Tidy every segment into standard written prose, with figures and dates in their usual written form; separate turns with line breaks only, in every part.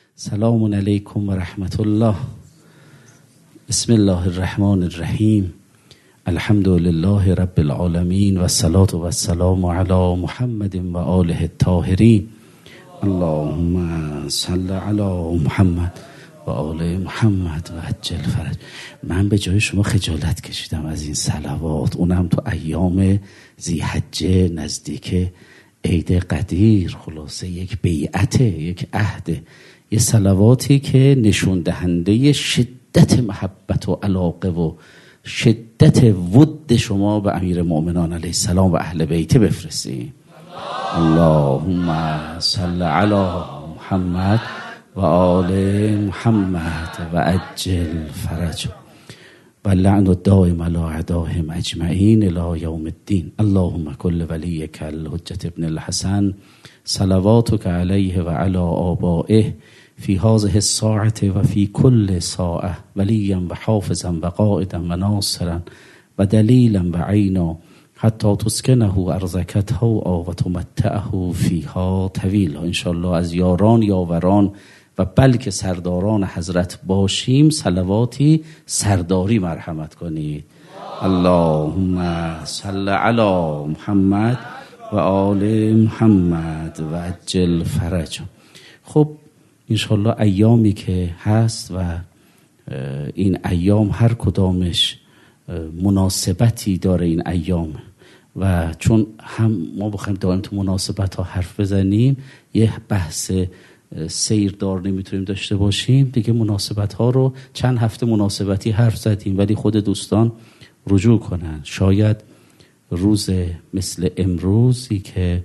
سلام علیکم و رحمت الله. بسم الله الرحمن الرحیم. الحمد لله رب العالمین و الصلاة و السلام علی محمد و آله الطاهرین. اللهم صل علی محمد و آل محمد و عجل فرج. من به جای شما خجالت کشیدم از این صلوات، اونم تو ایام ذی‌حجه نزدیک عید قدیر. خلاصه یک بیعته، یک عهده، یه صلواتی که نشون دهنده شدت محبت و علاقه و شدت ود شما به امیر مؤمنان علیه السلام و اهل بیت بفرستیم. اللهم صل علی محمد و آل محمد و عجل فرج و لعن الدائم علی اعدائهم اجمعین الی یوم الدین. اللهم کل ولیک الحجة ابن الحسن صلواتک علیه و علی آبائه فی هذه الساعة و فی کل ساعة ولیا و حافظا و قائدا و ناصرا و دلیلا و عینا حتی تسکنه ارضک طوعا و تمتعه فیها طویلا. انشاءالله از یاران یاوران و بلکه سرداران حضرت باشیم. صلواتی سرداری مرحمت کنید. اللهم صل علی محمد و آل محمد و عجل فرج. خب انشاءالله ایامی که هست و این ایام هر کدامش مناسبتی داره این ایام، و چون هم ما بخوایم دائم تو مناسبت ها حرف بزنیم یه بحث سیردار نمیتونیم داشته باشیم دیگه. مناسبت ها رو چند هفته مناسبتی حرف زدیم، ولی خود دوستان رجوع کنن. شاید روز مثل امروزی که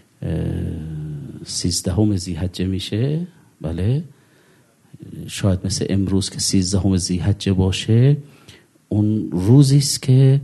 13 ذی‌حجه میشه، بله شاید مثل امروز که 13 ذی‌حجه باشه، اون روزیست که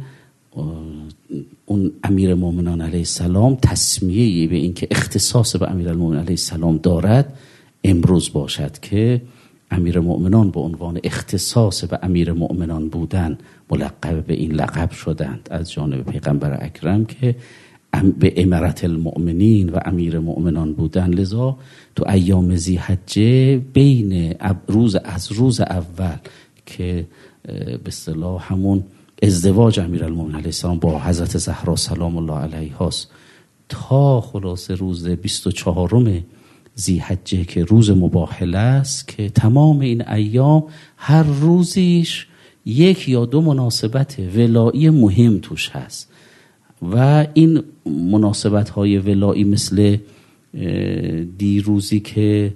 اون امیر مومنان علیه السلام تسمیه‌ای به این که اختصاص به امیر المومنان علیه السلام دارد امروز باشد که امیر مومنان به عنوان اختصاص به امیر مومنان بودن ملقب به این لقب شدند از جانب پیغمبر اکرم که به امارت المؤمنین و امیر مؤمنان بودن. لذا تو ایام ذی‌حجه بین روز اول که به اصطلاح همون ازدواج امیرالمومنین علیه السلام با حضرت زهرا سلام الله علیها است تا خلاصه روز 24 ذی‌حجه که روز مباهله است، که تمام این ایام هر روزیش یک یا دو مناسبت ولایی مهم توش هست و این مناسبت های ولایی مثل دیروزی که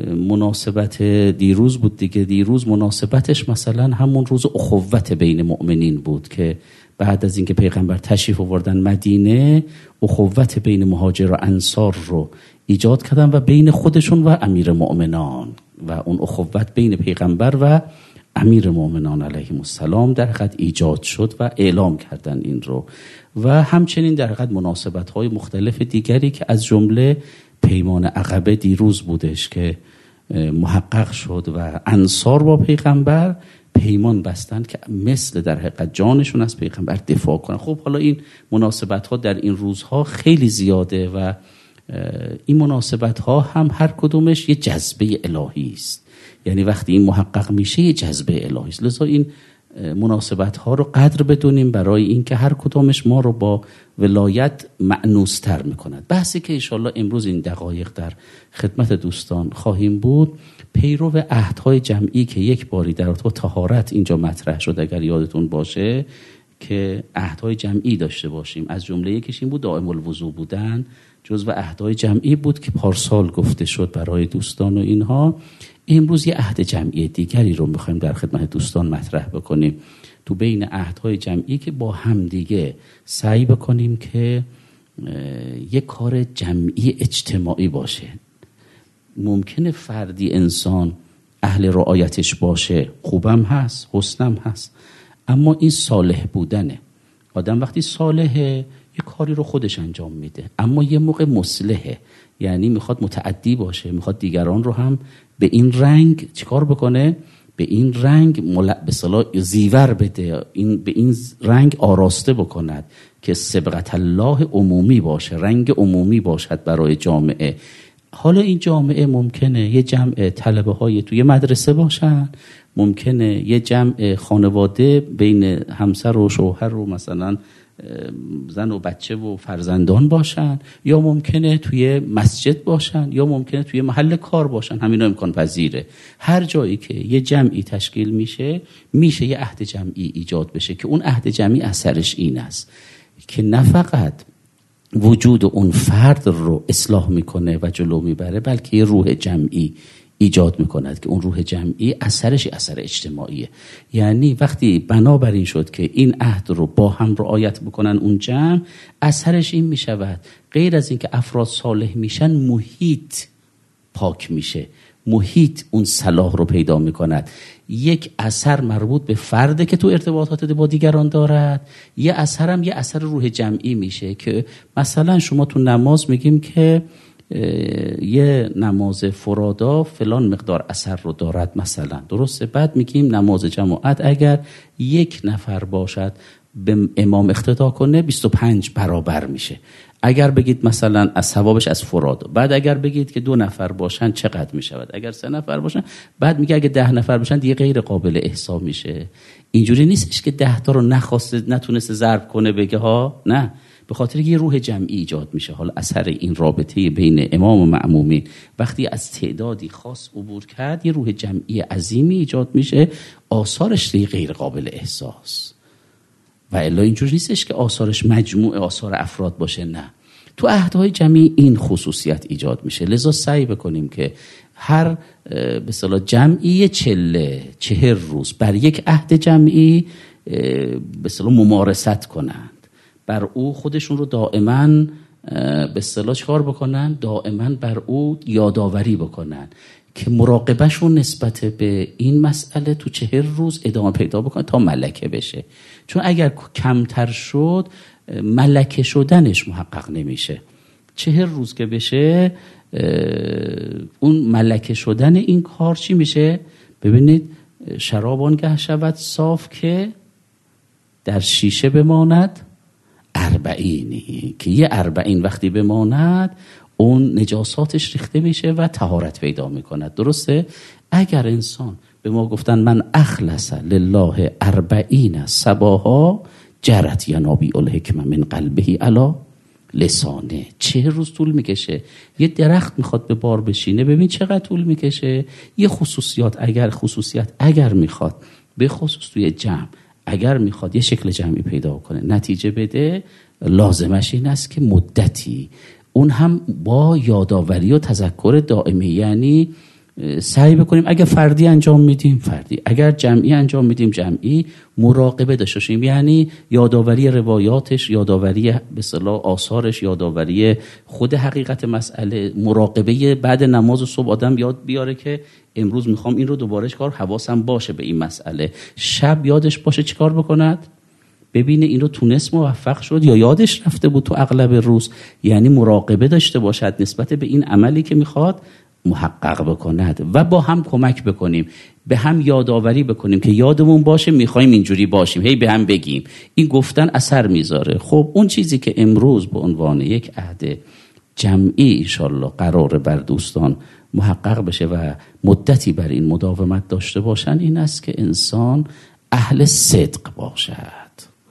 مناسبت دیروز بود دیگه. دیروز مناسبتش مثلا همون روز اخوت بین مؤمنین بود که بعد از اینکه پیغمبر تشریف آوردن مدینه اخوت بین مهاجر و انصار رو ایجاد کردن و بین خودشون و امیر مؤمنان، و اون اخوت بین پیغمبر و امیر مؤمنان علیهم السلام در حقیقت ایجاد شد و اعلام کردن این رو. و همچنین در حقیقت مناسبت‌های مختلف دیگری که از جمله پیمان عقبه دیروز بودش که محقق شد و انصار با پیغمبر پیمان بستند که مثل در حقیقت جانشون از پیغمبر دفاع کنن. خب حالا این مناسبت‌ها در این روزها خیلی زیاده و این مناسبت‌ها هم هر کدومش یه جذبه الهی است. یعنی وقتی این محقق میشه یه جذبه الهی است. لذا این مناسبت ها رو قدر بدونیم برای اینکه هر کدامش ما رو با ولایت مأنوستر میکند. بحثی که انشالله امروز این دقایق در خدمت دوستان خواهیم بود پیرو عهدهای جمعی که یک باری در رابطه با طهارت اینجا مطرح شد، اگر یادتون باشه که عهدهای جمعی داشته باشیم. از جمله یکیش این بود دائم الوضو بودن، جزو عهدهای جمعی بود که پارسال گفته شد برای دوستان و اینها. امروز یه عهد جمعی دیگری رو میخوایم در خدمت دوستان مطرح بکنیم تو بین عهدهای جمعی که با هم دیگه سعی بکنیم که یه کار جمعی اجتماعی باشه. ممکنه فردی انسان اهل رعایتش باشه، خوبم هست، حسنم هست، اما این صالح بودنه. آدم وقتی صالحه یه کاری رو خودش انجام میده، اما یه موقع مصلحه، یعنی میخواد متعدی باشه، میخواد دیگران رو هم به این رنگ چیکار بکنه، به این رنگ به اصطلاح زیور بده، به این رنگ آراسته بکند که صبغت الله عمومی باشه، رنگ عمومی باشد برای جامعه. حالا این جامعه ممکنه یه جمع طلبه های توی مدرسه باشن، ممکنه یه جمع خانواده بین همسر و شوهر و مثلا زن و بچه و فرزندان باشن، یا ممکنه توی مسجد باشن، یا ممکنه توی محل کار باشن. همینا امکان پذیره. هر جایی که یه جمعی تشکیل میشه یه عهد جمعی ایجاد بشه که اون عهد جمعی اثرش این است که نه فقط وجود اون فرد رو اصلاح میکنه و جلو میبره، بلکه یه روح جمعی ایجاد میکند که اون روح جمعی اثرش اثر اجتماعیه. یعنی وقتی بنابراین شد که این عهد رو با هم رعایت بکنن اون جمع، اثرش این میشود غیر از این که افراد صالح میشن، محیط پاک میشه، محیط اون صلاح رو پیدا میکند. یک اثر مربوط به فرده که تو ارتباطات با دیگران دارد، یه اثر هم یه اثر روح جمعی میشه که مثلا شما تو نماز میگیم که یه نماز فرادا فلان مقدار اثر رو دارد مثلا، درسته؟ بعد میگیم نماز جماعت اگر یک نفر باشد به امام اقتدا کنه 25 برابر میشه. اگر بگید مثلا از ثوابش از فرادا، بعد اگر بگید که 2 نفر باشن چقدر میشود، اگر 3 نفر باشن، بعد میگه اگه 10 نفر باشن دیگه غیر قابل احساب میشه. اینجوری نیستش که 10 تا رو نتونسته ضرب کنه بگه ها، نه، به خاطر یه روح جمعی ایجاد میشه. حالا اثر این رابطه بین امام و مأمومین وقتی از تعدادی خاص عبور کرد، یه روح جمعی عظیمی ایجاد میشه، آثارش دیگه غیر قابل احساس. و الا اینجوری نیستش که آثارش مجموع آثار افراد باشه، نه، تو عهدهای جمعی این خصوصیت ایجاد میشه. لذا سعی بکنیم که هر به اصطلاح جمعی 40 روز بر یک عهد جمعی به اصطلاح ممارست کنند، بر او خودشون رو دائما به اصطلاح چکار بکنن، دائما بر او یادآوری بکنن که مراقبهشون نسبت به این مسئله تو 40 روز ادامه پیدا بکنه تا ملکه بشه. چون اگر کمتر شد ملکه شدنش محقق نمیشه. 40 روز که بشه اون ملکه شدن این کار چی میشه؟ ببینید، شراب آنگه شود صاف که در شیشه بماند 40 که یه 40 وقتی بماند اون نجاساتش ریخته میشه و طهارت پیدا میکند. درسته؟ اگر انسان به ما گفتن من اخلص لله 40 صباحا جرت ینابیع الحکمه من قلبه علی لسانه. 40 روز طول میکشه. یه درخت میخواد به بار بشینه، ببین چقدر طول میکشه. یه خصوصیت اگر میخواد، به خصوص توی جمع، اگر میخواد یه شکل جمعی پیدا کنه، نتیجه بده، لازمش این است که مدتی، اون هم با یادآوری و تذکر دائمی، یعنی سعی بکنیم اگر فردی انجام میدیم فردی، اگر جمعی انجام میدیم جمعی، مراقبه داشته باشیم. یعنی یادآوری روایاتش، یادآوری به اصطلاح آثارش، یادآوری خود حقیقت مسئله، مراقبه بعد نماز صبح آدم یاد بیاره که امروز میخوام این رو دوباره چیکار، حواسم باشه به این مسئله. شب یادش باشه چیکار بکند، ببینه این رو تونست موفق شد یا یادش رفته بود تو اغلب روز. یعنی مراقبه داشته باشد نسبت به این عملی که میخواد محقق بکند و با هم کمک بکنیم، به هم یادآوری بکنیم که یادمون باشه میخوایم اینجوری باشیم، هی به هم بگیم. این گفتن اثر میذاره. خب اون چیزی که امروز به عنوان یک عهد جمعی انشالله قراره بر دوستان محقق بشه و مدتی بر این مداومت داشته باشن، این است که انسان اهل صدق باشد،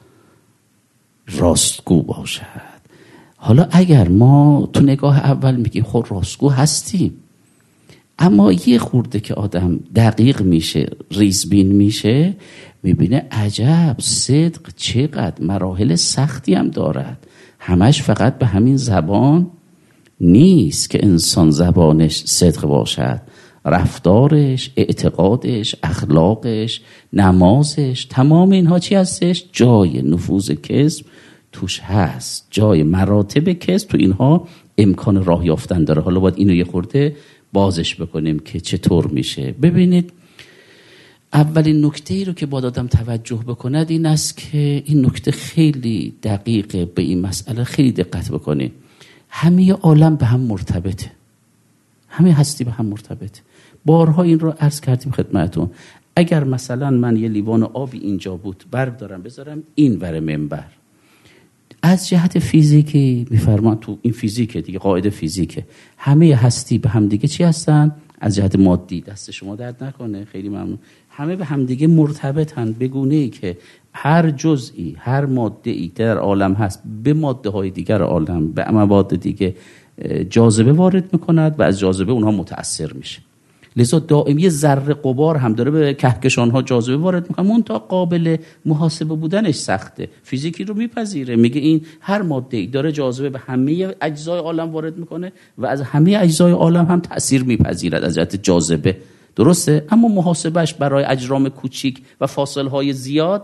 راستگو باشد. حالا اگر ما تو نگاه اول میگیم خب راستگو هستیم، اما یه خورده که آدم دقیق میشه، ریزبین میشه، میبینه عجب صدق چقدر مراحل سختی هم دارد. همش فقط به همین زبان نیست که انسان زبانش صدق باشد، رفتارش، اعتقادش، اخلاقش، نمازش، تمام اینها چی هستش؟ جای نفوذ کذب توش هست، جای مراتب کذب تو اینها امکان راه یافتن داره. حالا باید اینو یه خورده بازش بکنیم که چطور میشه. ببینید، اولین نکته ای رو که باید آدم توجه بکند این است که این نکته خیلی دقیقه، به این مسئله خیلی دقت بکنید. همه عالم به هم مرتبطه، همه هستی به هم مرتبطه. بارها این رو عرض کردیم خدمتون. اگر مثلا من یه لیوان آبی اینجا بود، بردارم بذارم این ور منبر، از جهت فیزیکی میفرمان، تو این فیزیکه دیگه، قاعده فیزیکه، همه هستی به هم دیگه چی هستن؟ از جهت مادی، دست شما درد نکنه، خیلی ممنون، همه به هم دیگه مرتبطن به گونه‌ای که هر جزئی، هر ماده‌ای در عالم هست به ماده‌های دیگر عالم، به مواد دیگه جاذبه وارد میکند و از جاذبه اونها متأثر میشه. لذا دائم یه ذره غبار هم داره به کهکشان‌ها جاذبه وارد میکنه، منتها قابل محاسبه بودنش سخته. فیزیکی رو میپذیره، میگه این هر ماده‌ای داره جاذبه به همه اجزای عالم وارد میکنه و از همه اجزای عالم هم تأثیر میپذیرد از جهت جاذبه. درسته؟ اما محاسبهش برای اجرام کوچیک و فاصله‌های زیاد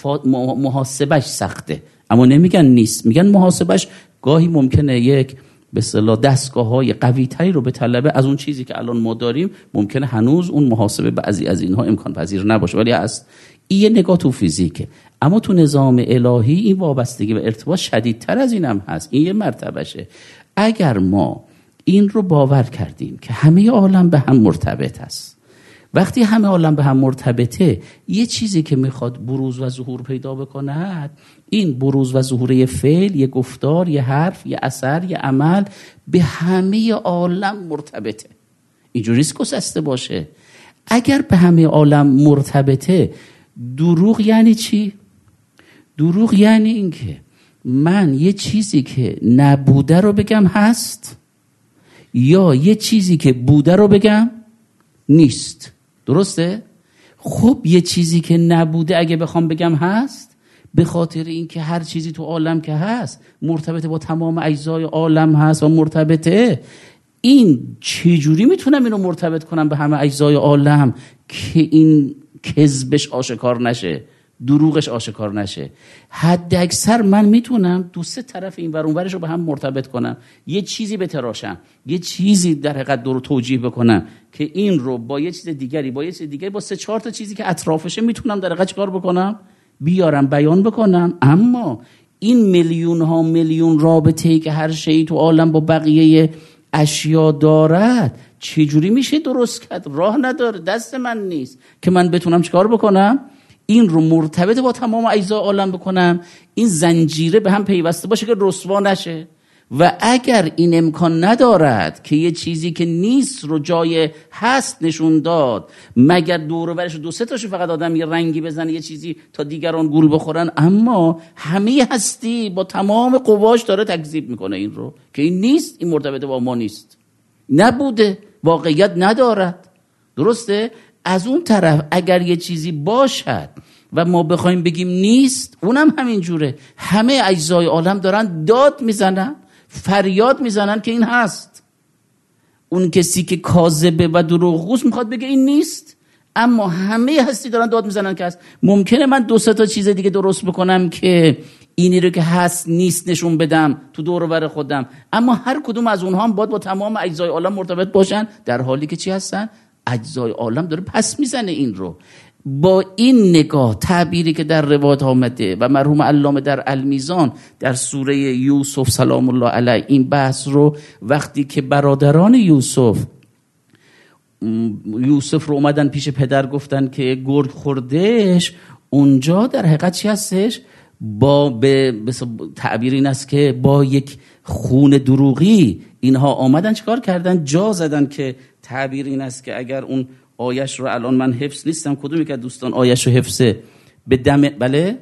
محاسبهش سخته. اما نمیگن نیست، میگن محاسبهش گاهی ممکنه یک به اصطلاح دستگاه‌های قوی‌تری رو به طلبه از اون چیزی که الان ما داریم، ممکنه هنوز اون محاسبه بعضی از اینها امکان پذیر نباشه، ولی هست. این یه نگاه تو فیزیکه. اما تو نظام الهی این وابستگی و ارتباط شدیدتر از این هم هست. این یه مرتبهشه. اگر ما این رو باور کردیم که همه عالم به هم مرتبط است، وقتی همه عالم به هم مرتبطه، یه چیزی که میخواد بروز و ظهور پیدا بکند، این بروز و ظهور یه فعل، یه گفتار، یه حرف، یه اثر، یه عمل به همه عالم مرتبطه. اینجوریست گسسته باشه. اگر به همه عالم مرتبطه، دروغ یعنی چی؟ دروغ یعنی این که من یه چیزی که نبوده رو بگم هست، یا یه چیزی که بوده رو بگم نیست. درسته؟ خب یه چیزی که نبوده اگه بخوام بگم هست، به خاطر اینکه هر چیزی تو عالم که هست مرتبط با تمام اجزای عالم هست و مرتبطه، این چجوری میتونم اینو مرتبط کنم به همه اجزای عالم که این کذبش آشکار نشه، دروغش آشکار نشه؟ حد اکثر من میتونم دو سه طرف این ور اون ورش رو به هم مرتبط کنم، یه چیزی بتراشم، یه چیزی در حقیقت رو توجیه بکنم که این رو با یه چیز دیگری، با یه چیز دیگری، با 3-4 تا چیزی که اطرافشه میتونم در حقیقت چیکار بکنم؟ بیارم، بیان بکنم. اما این میلیون ها میلیون رابطه‌ای که هر شیء تو عالم با بقیه اشیا دارد، چجوری میشه درست کرد؟ راه نداره، دست من نیست که من بتونم چیکار بکنم؟ این رو مرتبط با تمام اجزای عالم بکنم، این زنجیره به هم پیوسته باشه که رسوا نشه. و اگر این امکان ندارد که یه چیزی که نیست رو جای هست نشون داد، مگر دور و برش 2-3 تاشو فقط آدم یه رنگی بزنه، یه چیزی تا دیگران گول بخورن، اما همه هستی با تمام قواش داره تکذیب میکنه این رو که این نیست، این مرتبط با ما نیست، نبوده، واقعیت ندارد. درسته؟ از اون طرف اگر یه چیزی باشد و ما بخوایم بگیم نیست، اونم همین جوره. همه اجزای عالم دارن داد میزنن، فریاد میزنن که این هست. اون کسی که کاذبه و دروغگوست میخواد بگه این نیست، اما همه هستی دارن داد میزنن که هست. ممکنه من 2-3 تا چیز دیگه درست بکنم که اینی رو که هست نیست نشون بدم تو دور و بر خودم، اما هر کدوم از اونها هم باید با تمام اجزای عالم مرتبط باشن، در حالی که چی هستن؟ اجزای عالم داره پس میزنه این رو. با این نگاه، تعبیری که در روایت آمده و مرحوم علامه در المیزان در سوره یوسف سلام الله علیه این بحث رو، وقتی که برادران یوسف رو اومدن پیش پدر گفتن که گرگ خوردهش، اونجا در حقیقت چی هستش؟ به تعبیر این است که با یک خون دروغی اینها آمدن چیکار کردن؟ جا زدن، که تعبیر این است که اگر اون آیش رو الان من حفظ نیستم، کدومی که دوستان آیش رو حفظه؟ به دم، بله،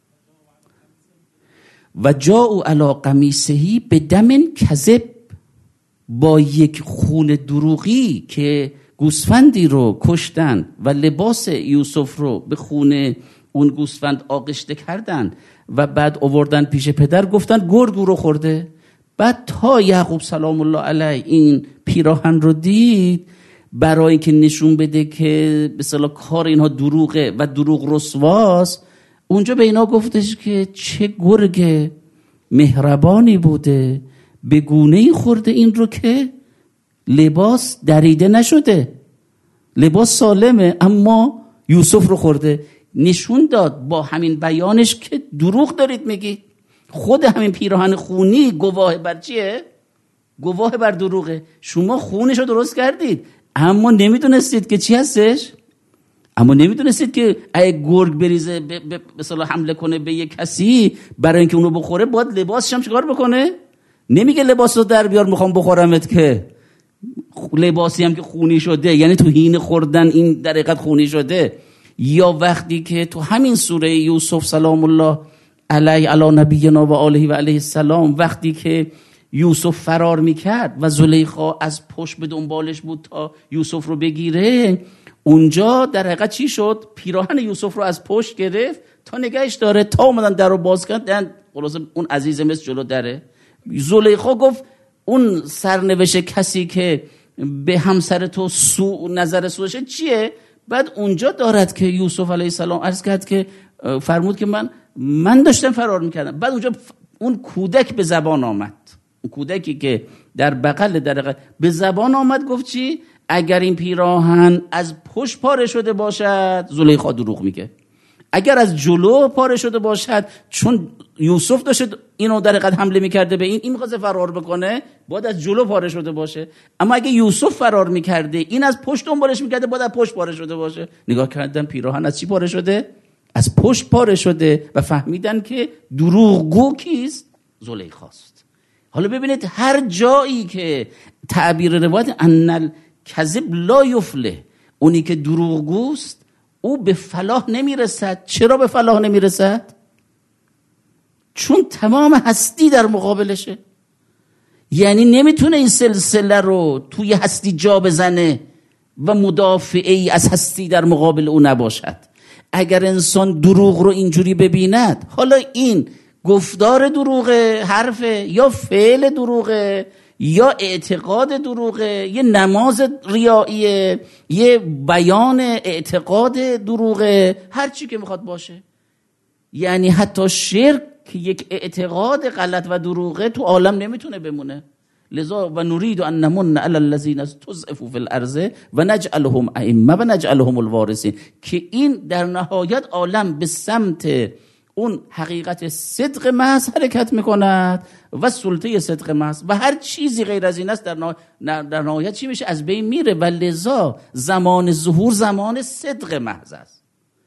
و جاءوا علی قمیصه به دم کذب، با یک خون دروغی که گوسفندی رو کشتن و لباس یوسف رو به خون اون گوسفند آغشته کردن و بعد آوردن پیش پدر گفتن گرگ رو خورده. بعد تا یعقوب سلام الله علیه این پیراهن رو دید، برای اینکه نشون بده که به اصطلاح کار اینها دروغه و دروغ رسواست، اونجا به اینا گفتش که چه گرگ مهربانی بوده، به گونه‌ای خورده این رو که لباس دریده نشده، لباس سالمه، اما یوسف رو خورده. نشون داد با همین بیانش که دروغ دارید میگید. خود همین پیراهن خونی گواه بر چیه؟ گواه بر دروغه. شما خونش رو درست کردید اما نمیدونستید که چی هستش؟ اما نمیدونستید که اگه گرگ بریزه مثلا حمله کنه به یک کسی، برای اینکه اونو بخوره باید لباسش هم چیکار بکنه؟ نمیگه لباس رو در بیار میخوام بخورمت، که لباسی هم که خونی شده، یعنی تو حین خوردن این در حقیقت خونی شده. یا وقتی که تو همین سوره یوسف سلام الله علیه علی نبینا و آله و علیه السلام، وقتی که یوسف فرار میکرد و زلیخا از پشت به دنبالش بود تا یوسف رو بگیره، اونجا در حقیقت چی شد؟ پیراهن یوسف رو از پشت گرفت تا نگهش داره، تا اومدن در رو باز کردن، خلاص اون عزیز مصر جلو دره. زلیخا گفت اون سرنوشت کسی که به همسر تو نظر سوشه چیه؟ بعد اونجا دارد که یوسف علیه السلام عرض کرد که فرمود که من داشتم فرار میکردم. بعد اونجا اون کودک به زبان آمد، اون کودکی که در بغل در به زبان آمد، گفت چی؟ اگر این پیراهن از پشت پاره شده باشد، زلیخا دروغ میگه. اگر از جلو پاره شده باشد، چون یوسف داشت اینو در حقیقت حمله میکرده به این میخواد فرار بکنه، باید از جلو پاره شده باشه. اما اگه یوسف فرار میکرده، این از پشت دنبالش میکرده، باید از پشت پاره شده باشه. نگاه کردن پیراهن از چی پاره شده؟ از پشت پاره شده و فهمیدن که دروغگو کیست؟ زلیخاست. حالا ببینید هر جایی که تعبیر روایت ان الکذب لا یفلح، اونی که دروغگوست او به فلاح نمیرسد. چرا به فلاح نمیرسد؟ چون تمام هستی در مقابلشه. یعنی نمیتونه این سلسله رو توی هستی جا بزنه و مدافعی از هستی در مقابل او نباشد. اگر انسان دروغ رو اینجوری ببیند، حالا این گفتار دروغه، حرفه، یا فعل دروغه، یا اعتقاد دروغه، یه نماز ریاییه، یه بیان اعتقاد دروغه، هر چی که میخواد باشه. یعنی حتی شرک که یک اعتقاد غلط و دروغه تو عالم نمیتونه بمونه. لذا و نرید ان نمن علی الذین استضعفوا فی الارض و نجعلهم ائمه و نجعلهم الوارثین، که این در نهایت عالم به سمت اون حقیقت صدق محض حرکت میکند و سلطه صدق محض، و هر چیزی غیر از این است در نهایت چی میشه؟ از بین میره. و لذا زمان ظهور زمان صدق محض است.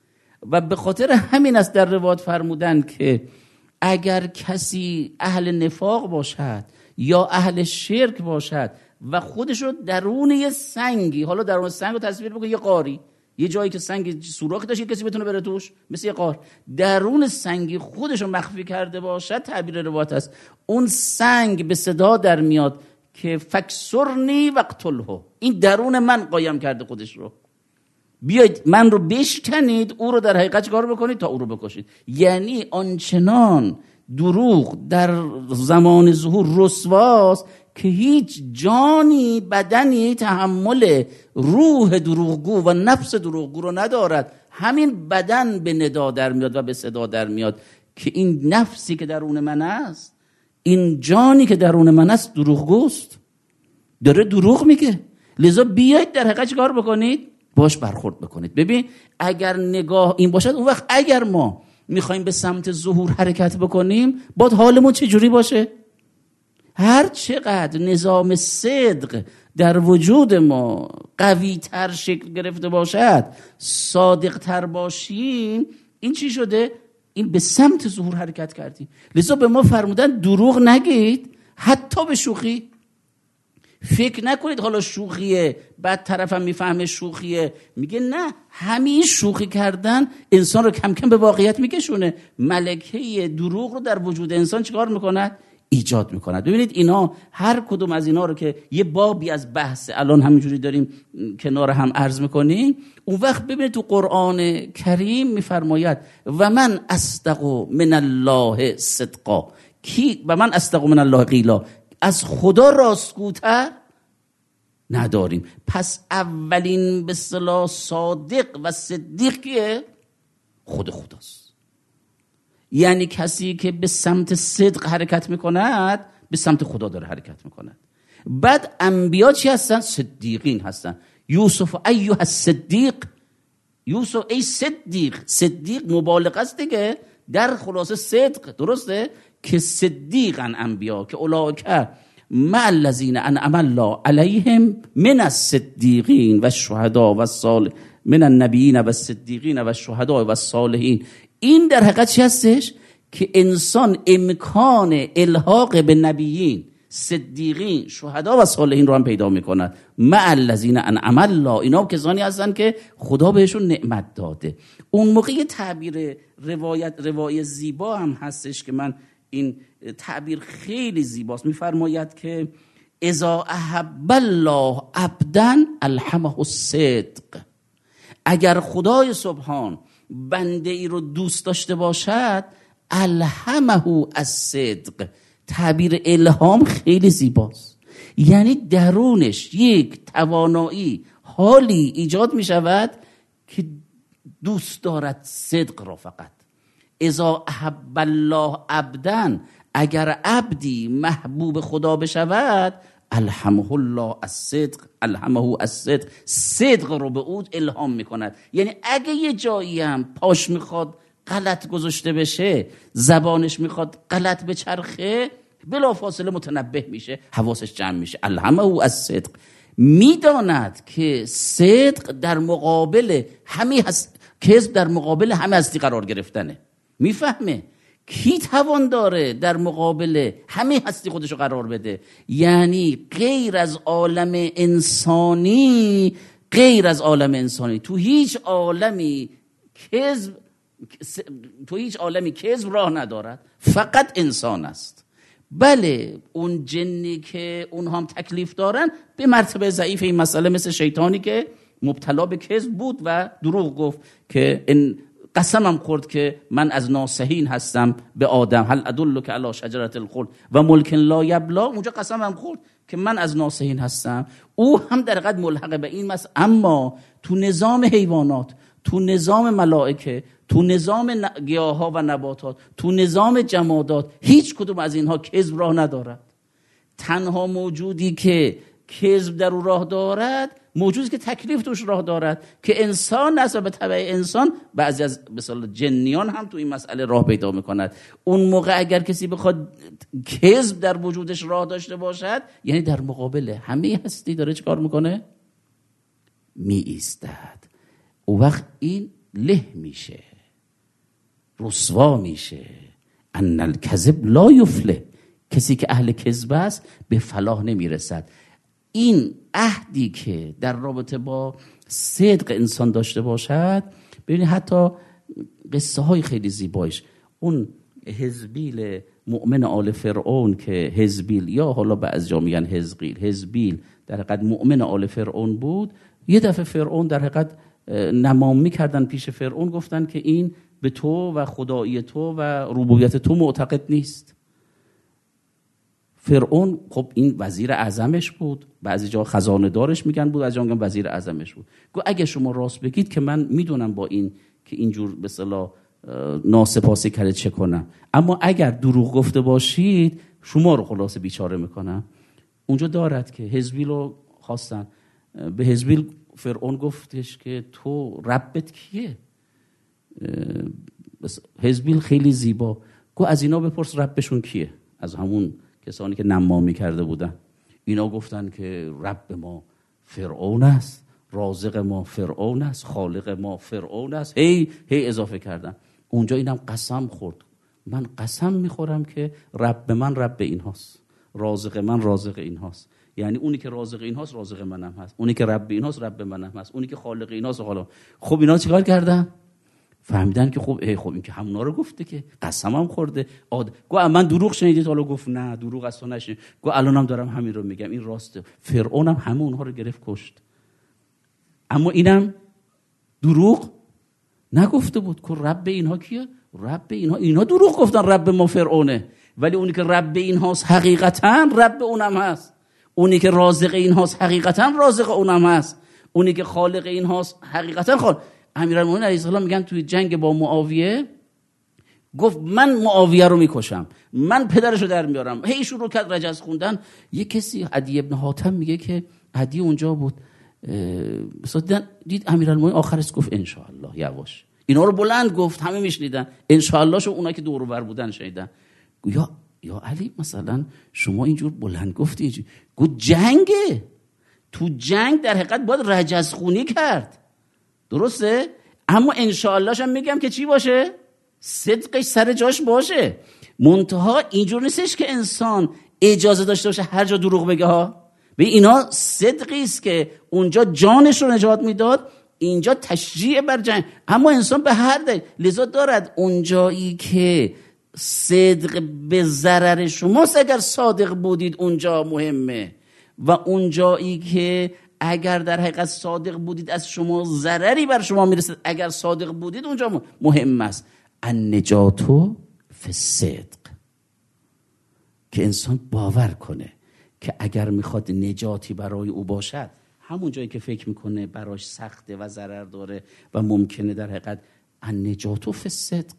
و به خاطر همین است در روایات فرمودن که اگر کسی اهل نفاق باشد یا اهل شرک باشد و خودش رو درون یه سنگی، حالا درون سنگ رو تصویر بکن، یه قاری، یه جایی که سنگ سوراخی داشت کسی بتونه بره توش، مثل یه قار، درون سنگی خودش رو مخفی کرده باشد، تعبیر روایت است اون سنگ به صدا در میاد که فکسرنی وقتله، این درون من قایم کرده خودش رو، بیاید من رو بشکنید، او رو در حقیقت کار بکنید تا او رو بکشید. یعنی آنچنان دروغ در زمان ظهور رسواست که هیچ جانی، بدنی تحمل روح دروغگو و نفس دروغگو رو ندارد. همین بدن به ندا در میاد و به صدا در میاد که این نفسی که درون من است، این جانی که درون من است دروغگوست، داره دروغ میگه. لذا بیایید در حقیقت کار بکنید، باش برخورد بکنید. ببین اگر نگاه این باشد، اون وقت اگر ما میخوایم به سمت ظهور حرکت بکنیم، باید حالمون چجوری باشه؟ هر چقدر نظام صدق در وجود ما قوی تر شکل گرفته باشد، صادق تر باشیم، این چی شده؟ این به سمت ظهور حرکت کردیم. لذا به ما فرمودن دروغ نگید، حتی به شوخی. فکر نکنید حالا شوخیه، بعد طرفم میفهمه شوخیه، میگه نه، همین شوخی کردن انسان رو کم کم به واقعیت میکشونه. ملکه دروغ رو در وجود انسان چیکار میکند؟ ایجاد میکند. ببینید اینا، هر کدوم از اینا رو که یه بابی از بحث الان همینجوری داریم کنار هم عرض میکنیم، اون وقت ببینید تو قرآن کریم میفرماید و من اصدق من الله صدقا، کی و من اصدق من الله قیلا، از خدا راستگوتر نداریم. پس اولین به اصطلاح صادق و صدیق کیه؟ خود خداست. یعنی کسی که به سمت صدق حرکت میکند، به سمت خدا داره حرکت میکند. بعد انبیا چی هستن؟ صدیقین هستن. یوسف ایها الصدیق، یوسف ای صدیق. صدیق مبالغه است دیگه در خلاصه صدق، درسته؟ که صدیقن انبیا که اولئک مع الذین انعم الله علیهم من الصدیقین و الشهداء و الصالحین من النبیین و الصدیقین و الشهداء و الصالحین. این در حقیقت چی هستش؟ که انسان امکان الحاق به نبیین، صدیقین، شهدا و صالحین رو هم پیدا میکند. مع الذین انعم الله، اینا کسانی هستن که خدا بهشون نعمت داده. اون موقع یه تعبیر روایت زیبا هم هستش که من این تعبیر خیلی زیباست. میفرماید که اذا احب الله عبدا الهمه الصدق. اگر خدای سبحان بنده ای رو دوست داشته باشد، الهمه الصدق. تعبیر الهام خیلی زیباست، یعنی درونش یک توانایی، حالی ایجاد می شود که دوست دارد صدق را. فقط اذا احب الله عبدا، اگر عبدی محبوب خدا بشود، الهمه الله الصدق، الهمه الصدق، صدق رو به او الهام میکند. یعنی اگه یه جایی هم پاش میخواد غلط گذاشته بشه، زبانش میخواد غلط بچرخه، بلا فاصله متنبه میشه، حواسش جمع میشه. الهمه الصدق. میداند که صدق در مقابل همه هست، کذب در مقابل همه هستی قرار گرفتنه. میفهمه کی توان داره در مقابل همه هستی خودشو قرار بده. یعنی غیر از عالم انسانی، غیر از عالم انسانی تو هیچ عالمی کذب راه ندارد، فقط انسان است. بله اون جنی که اونها هم تکلیف دارن به مرتبه ضعیف این مسئله، مثل شیطانی که مبتلا به کذب بود و دروغ گفت که قسمم خورد که من از ناصحین هستم به آدم، هل ادلک علی شجرة الخلد و ملک لا یبلی. اونجا قسمم خورد که من از ناصحین هستم. او هم در حقیقت ملحق به این مسئله. اما تو نظام حیوانات، تو نظام ملائکه، تو نظام گیاها و نباتات، تو نظام جمادات، هیچ کدوم از اینها کذب راه ندارد. تنها موجودی که کذب در او راه دارد، موجودی که تکلیف توش راه دارد که انسان است و به تبع انسان بعضی از مثلا جنیان هم تو این مسئله راه پیدا میکند. اون موقع اگر کسی بخواد کذب در وجودش راه داشته باشد، یعنی در مقابل همه هستی داره چه کار میکنه؟ می ایستد. او وقت این له میشه، رسوا میشه. ان الکذب لا یفلح. کسی که اهل کذب است به فلاح نمیرسد. این عهدی که در رابطه با صدق انسان داشته باشد، ببینید حتی قصه های خیلی زیبایش، اون حزبیل مؤمن آل فرعون که حزبیل، یا حالا بعضی جا میگن حزبیل در حقیقت مؤمن آل فرعون بود. یه دفعه فرعون در حقیقت نمام میکردن پیش فرعون، گفتن که این به تو و خدایی تو و ربوبیت تو معتقد نیست. فرعون خب این وزیر اعظمش بود، بعضی جا خزانه دارش میگن بود، بعضی جا میگن وزیر اعظمش بود. گفت اگه شما راست بگید که من میدونم با این که اینجور به اصطلاح ناسپاسی کرده چه کنم، اما اگر دروغ گفته باشید شما رو خلاص بیچاره میکنم. اونجا دارد که حزبیل رو خواستن. به حزبیل فرعون گفتش که تو ربت کیه؟ حزبیل خیلی زیبا گفت از اینا بپرس ربشون کیه، از همون کسانی که نمامی کرده بودن. اینا گفتن که رب ما فرعون است، رازق ما فرعون است، خالق ما فرعون است. هی اضافه کردن. اونجا اینم قسم خورد، من قسم میخورم که رب من رب این هاست، رازق من رازق این هاست. یعنی اونی که رازق این هاست رازق منم هست، اونی که رب این هاست رب منم هست، اونی که خالق این هاست خالق. خب اینا چیکار کردن؟ فهمیدن که خب این که همونا رو گفته که قسمم خورده. گفت من دروغ شنیدید؟ حالا گفت نه دروغ از تو نشنید. گفت الانم دارم همین رو میگم، این راسته. فرعون هم همه اونها رو گرفت کشت، اما اینم دروغ نگفته بود. که رب اینها کیه؟ رب اینا دروغ گفتن رب ما فرعونه، ولی اونی که رب این هاست حقیقتا رب اونم هست. اونی که رازق این هاست حقیقتا رازق اونم هست. اونی که خالق این هاست حقیقتا خالق. امیرالمومنین علیه السلام میگن توی جنگ با معاویه گفت من معاویه رو میکشم، من پدرش رو در میارم. هی شروع کرد رجز خوندن. یه کسی عدی ابن حاتم میگه که عدی اونجا بود، دید امیرالمومنین آخرش گفت انشاءالله. یواش اینا رو بلند گفت، همه میشنیدن. انشاءالله شو اونایی که دور و بر بودن شنیدن. یا علی مثلا شما اینجور بلند گفتی. گفت جنگه، تو جنگ در حقیقت باید رجز خونی کرد. درسته؟ اما انشاءالله هم میگم که چی باشه؟ صدقش سر جاش باشه. منتها اینجور نیستش که انسان اجازه داشته باشه هر جا دروغ بگه ها. به اینا صدقی است که اونجا جانش رو نجات میداد، اینجا تشجیع بر جنگ. اما انسان به هر دلیل لذا دارد اونجایی که صدق به ضرر شماست اگر صادق بودید اونجا مهمه، و اونجایی که اگر در حقیقت صادق بودید از شما ضرری بر شما میرسد اگر صادق بودید اونجا مهم است. النجات فی الصدق، که انسان باور کنه که اگر میخواد نجاتی برای او باشد، همون جایی که فکر میکنه براش سخته و ضرر داره و ممکنه در حقیقت النجات فی الصدق،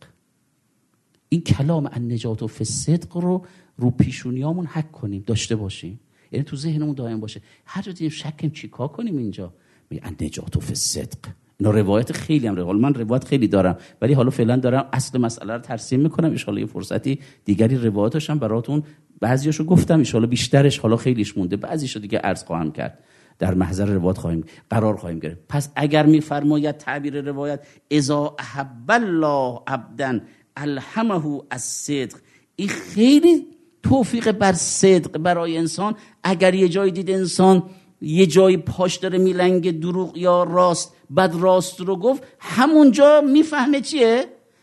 این کلام النجات فی الصدق رو پیشونیامون حک کنیم، داشته باشیم، یعنی تو ذهنمون دائم باشه. هر جا دیدیم شکیم چیکار کنیم اینجا میگه النجات فی الصدق. اینا روایت خیلی هم روایت، من روایت خیلی دارم ولی حالا فعلا دارم اصل مسئله رو ترسیم میکنم. ان شاءالله یه فرصتی دیگری روایتش هم براتون بعضیاشو گفتم، ان شاءالله بیشترش حالا خیلیش مونده، بعضیشو دیگه عرض خواهم کرد، در محضر روایت قرار خواهیم گرفت. پس اگر میفرماید تعبیر روایت اذا احب الله عبدا الهمه الصدق، این خیلی توفیق بر صدق برای انسان. اگر یه جایی دید انسان یه جایی پاش داره میلنگ دروغ یا راست، بعد راست رو گفت، همونجا میفهمه چیه؟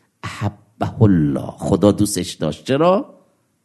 احبه الله، خدا دوستش داشت. چرا؟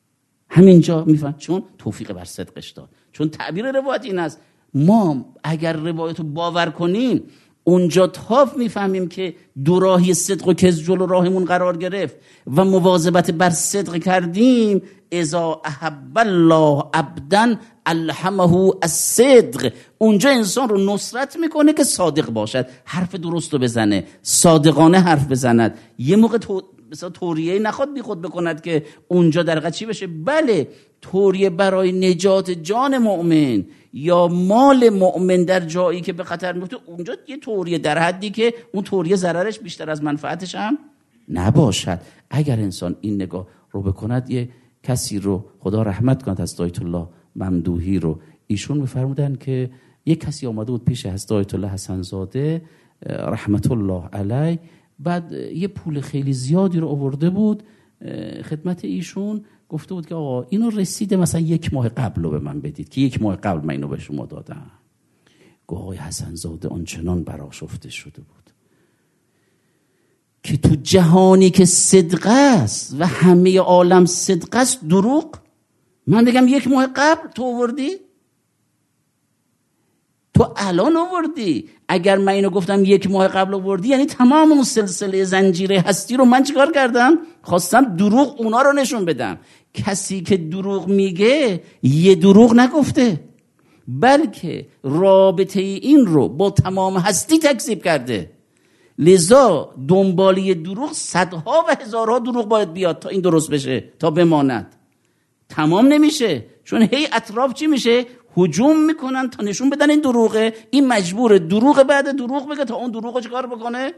همینجا میفهم، چون توفیق بر صدقش داد. چون تعبیر روایت این است، ما اگر روایت رو باور کنیم اونجا تاف میفهمیم که دو راهی صدق و کذب جلو راهمون قرار گرفت و مواظبت بر صدق کردیم. اذا احب الله عبدا الهمه الصدق، اونجا انسان رو نصرت میکنه که صادق باشد، حرف درست رو بزنه، صادقانه حرف بزند. یه موقع مثلا توریه نخواد بی خود بکند که اونجا در حقیقت چی بشه؟ بله، توریه برای نجات جان مؤمن یا مال مؤمن در جایی که به خطر میفته، اونجا یه توریه در حدی که اون توریه ضررش بیشتر از منفعتش هم نباشد. اگر انسان این نگاه رو بکند، یه کسی رو خدا رحمت کند، حضرت آیت الله ممدوحی رو، ایشون میفرمودن که یک کسی آمده بود پیش حضرت آیت الله حسن زاده رحمت الله علیه، بعد یه پول خیلی زیادی رو آورده بود خدمت ایشون، گفته بود که آقا اینو رسیده مثلا 1 ماه قبل رو به من بدید که 1 ماه قبل من اینو به شما دادم. آقای حسن زاده آنچنان برآشفته شده بود که تو جهانی که صدق است و همه عالم صدق است، دروغ من بگم 1 ماه قبل تو آوردی، تو الان آوردی. اگر من اینو گفتم 1 ماه قبل آوردی، یعنی تمام اون سلسله زنجیره هستی رو من چیکار کردم؟ خواستم دروغ اونا رو نشون بدم. کسی که دروغ میگه یه دروغ نگفته، بلکه رابطه این رو با تمام هستی تکذیب کرده. لذا دنبالی دروغ صدها و هزارها دروغ باید بیاد تا این درست بشه، تا بماند. تمام نمیشه، چون هی اطراف چی میشه؟ هجوم میکنن تا نشون بدن این دروغه، این مجبور دروغ بعد دروغ بگه تا اون دروغو چیکار بکنه؟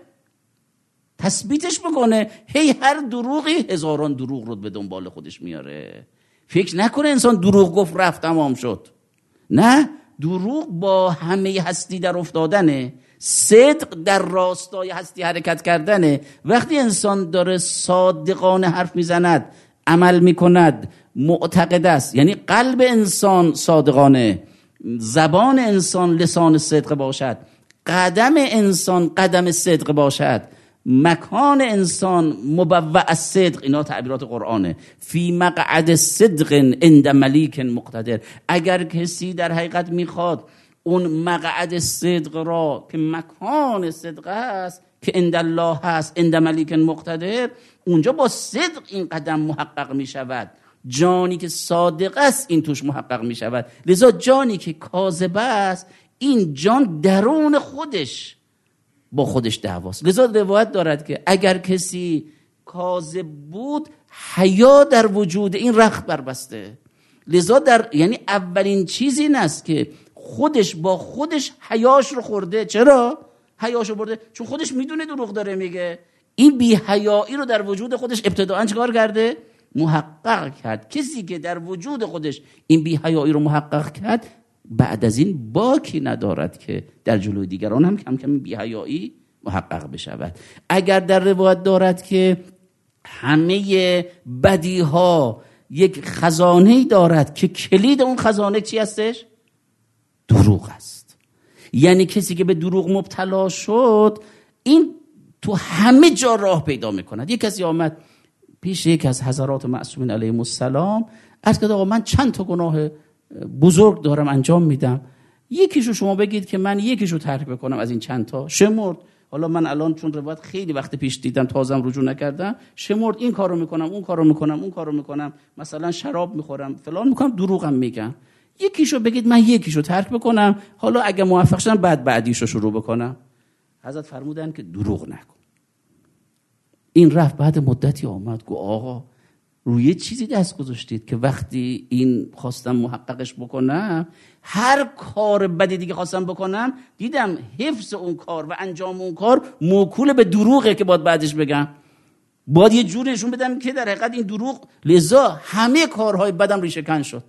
تثبیتش بکنه. هی هر دروغی هزاران دروغ رو به دنبال خودش میاره. فکر نکنه انسان دروغ گفت رفت تمام شد. نه، دروغ با همه هستی در افتادنه، صدق در راستای هستی حرکت کردنه. وقتی انسان داره صادقانه حرف میزند، عمل میکند، معتقد است، یعنی قلب انسان صادقانه، زبان انسان لسان صدق باشد، قدم انسان قدم صدق باشد، مکان انسان مبوع الصدق، اینا تعبیرات قرآنه، فی مقعد صدق عند ملیک مقتدر. اگر کسی در حقیقت میخواد اون مقعد صدق را که مکان صدق است که عند الله هست، عند ملیک مقتدر، اونجا با صدق این قدم محقق میشود. جانی که صادق است این توش محقق میشود. لذا جانی که کاذب است، این جان درون خودش با خودش دعواست. لذا روایت دارد که اگر کسی کاذب بود، حیا در وجود این رخت بربسته. لذا یعنی اولین چیزی این است که خودش با خودش حیاش رو خورده. چرا حیاش رو برده؟ چون خودش میدونه دروغ داره میگه. این بی حیایی رو در وجود خودش ابتداءً چیکار کرده؟ محقق کرد. کسی که در وجود خودش این بی حیایی رو محقق کرد، بعد از این باکی ندارد که در جلوی دیگران هم کم کم بی حیایی محقق بشود. اگر در روایت دارد که همه بدیها یک خزانه‌ای دارد که کلید اون خزانه چی هستش؟ دروغ است. یعنی کسی که به دروغ مبتلا شد این تو همه جا راه پیدا میکند. یک کسی آمد پیش یک از حضرات معصومین علیهم السلام، عرض کرد آقا من چند تا گناه بزرگ دارم انجام میدم، یکیشو شما بگید که من یکیشو ترک بکنم از این چند تا. شمرد. حالا من الان چون روایت خیلی وقت پیش دیدم تازم رجوع نکردم، شمرد این کارو میکنم، اون کارو میکنم، اون کارو میکنم، مثلا شراب میخورم، فلان میکنم، دروغم میگم. یکیشو بگید من یکیشو ترک بکنم، حالا اگه موفق شدم بعدیشو شروع بکنم. حضرت فرمودن که دروغ نکن. این رفت. بعد مدتی آمد گفت آقا روی چیزی دست گذاشتید که وقتی این خواستم محققش بکنم، هر کار بدی دیگه خواستم بکنم، دیدم حفظ اون کار و انجام اون کار موکول به دروغه که باید بعدش بگم. باید یه جوری نشون بدم که در حقیقت این دروغ، لذا همه کارهای بدم ریشه کن شد.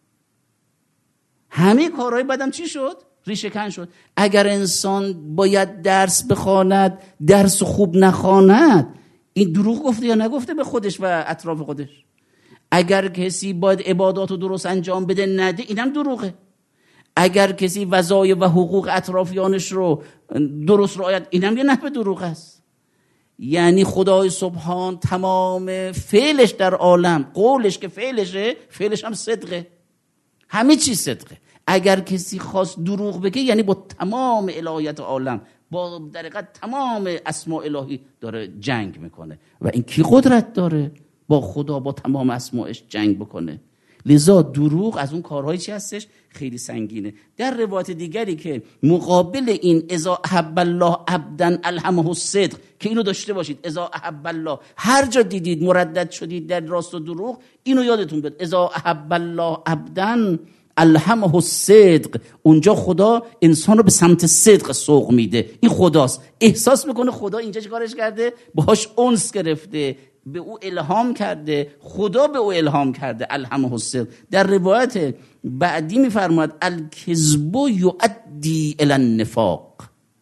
همه کارهای بدم چی شد؟ ریشه کن شد. اگر انسان باید درس بخواند، درس خوب نخواند، این دروغ گفته یا نگفته به خودش و اطراف خودش؟ اگر کسی باید عبادات رو درست انجام بده نده، اینم دروغه. اگر کسی وظایف و حقوق اطرافیانش رو درست رعایت، اینم یه نحو دروغ است. یعنی خدای سبحان تمام فعلش در عالم، قولش که فعلشه، فعلش هم صدقه، همه چیز صدقه. اگر کسی خواست دروغ بگه یعنی با تمام الهیات عالم، با در حقیقت تمام اسماء الهی داره جنگ میکنه. و این کی قدرت داره با خدا با تمام اسماءش جنگ بکنه؟ لذا دروغ از اون کارهایی چی هستش خیلی سنگینه. در روایت دیگری که مقابل این اذا احب الله عبدا الهمه الصدق، که اینو داشته باشید، اذا احب الله، هر جا دیدید مردد شدید در راست و دروغ، اینو یادتون بیاد، اذا احب الله عبدا الهمه الصدق، اونجا خدا انسان رو به سمت صدق سوق میده. این خداست. احساس میکنه خدا اینجا چیکارش کرده؟ باهاش انس گرفته، به او الهام کرده، خدا به او الهام کرده. الهمه الصدق. در روایت بعدی میفرماد الکذب یؤدی الی النفاق.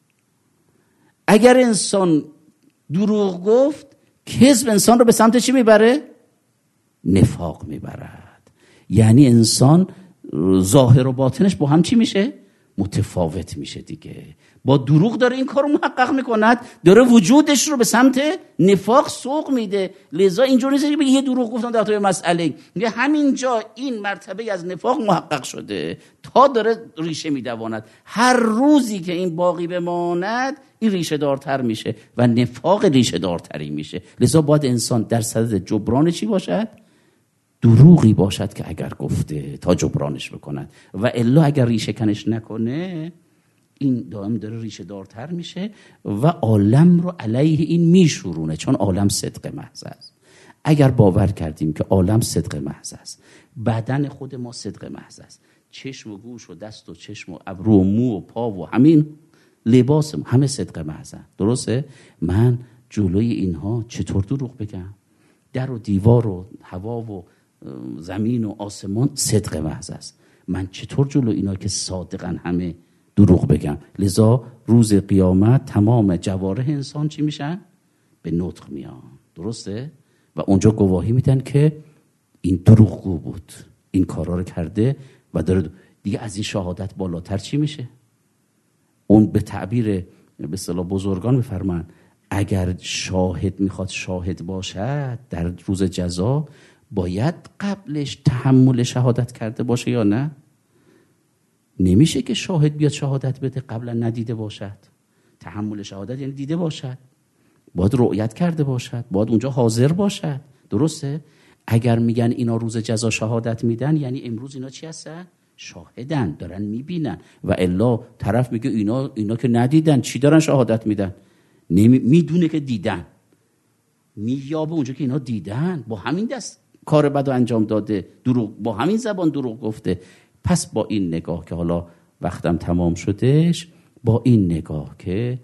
اگر انسان دروغ گفت، کذب انسان رو به سمت چی میبره؟ نفاق میبرد. یعنی انسان ظاهر و باطنش با هم چی میشه؟ متفاوت میشه دیگه. با دروغ داره این کارو محقق میکند، داره وجودش رو به سمت نفاق سوق میده. لذا اینجوری نیست که یه دروغ گفتم در توی مسئله، میگه همینجا این مرتبه از نفاق محقق شده تا داره ریشه میدواند. هر روزی که این باقی بماند این ریشه دارتر میشه و نفاق ریشه دارتری میشه. لذا باید انسان در صدد جبران چی باشد؟ دروغی باشد که اگر گفته تا جبرانش بکند، و الا اگر ریشه کنش نکنه این دائم داره ریشه دارتر میشه و عالم رو علیه این میشورونه، چون عالم صدق محض است. اگر باور کردیم که عالم صدق محض است، بدن خود ما صدق محض است، چشم و گوش و دست و چشم و ابرو و مو و پا و همین لباس همه صدق محض است. درسته؟ من جلوی اینها چطور دروغ بگم؟ در و دیوار و هوا و زمین و آسمان صدق محض است، من چطور جلو اینا که صادقن همه دروغ بگم؟ لذا روز قیامت تمام جوارح انسان چی میشن؟ به نطق میان. درسته؟ و اونجا گواهی میدن که این دروغگو بود، این کارا رو کرده و داره دیگه. از این شهادت بالاتر چی میشه؟ اون به تعبیر به اصطلاح بزرگان میفرمان اگر شاهد میخواد شاهد باشد در روز جزا، باید قبلش تحمل شهادت کرده باشه یا نه؟ نمیشه که شاهد بیاد شهادت بده قبلا ندیده باشد. تحمل شهادت یعنی دیده باشد، باید رؤیت کرده باشد، باید اونجا حاضر باشد. درسته؟ اگر میگن اینا روز جزا شهادت میدن، یعنی امروز اینا چی هستن؟ شاهدن، دارن میبینن. و الا طرف میگه اینا که ندیدن چی دارن شهادت میدن؟ میدونه که دیدن، مییابه اونجا که اینا دیدن، با همین دست کار بد انجام داده، دروغ با همین زبان دروغ گفته. پس با این نگاه که حالا وقتم تمام شدش، با این نگاه که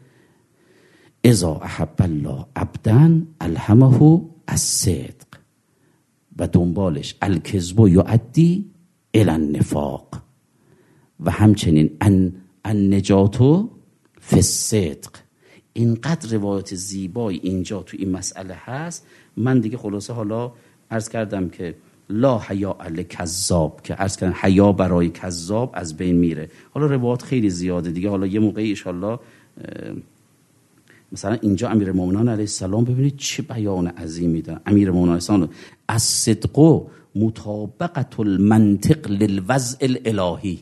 اذا احب الله عبدا الهمه الصدق و دنبالش الکذب یؤدی الی النفاق و همچنین النجات فی الصدق، اینقدر روایت زیبایی اینجا تو این مسئله هست. من دیگه خلاصه حالا عرض کردم که لا حیا لکذاب، که عرض کردم حیا برای کذاب از بین میره. حالا روایات خیلی زیاده دیگه، حالا یه موقعی ان شاءالله مثلا اینجا امیرالمومنین علیه السلام ببینید چه بیان عظیمی داره. امیرالمومنین علیه السلام الصدق مطابقت المنطق للوضع الالهی،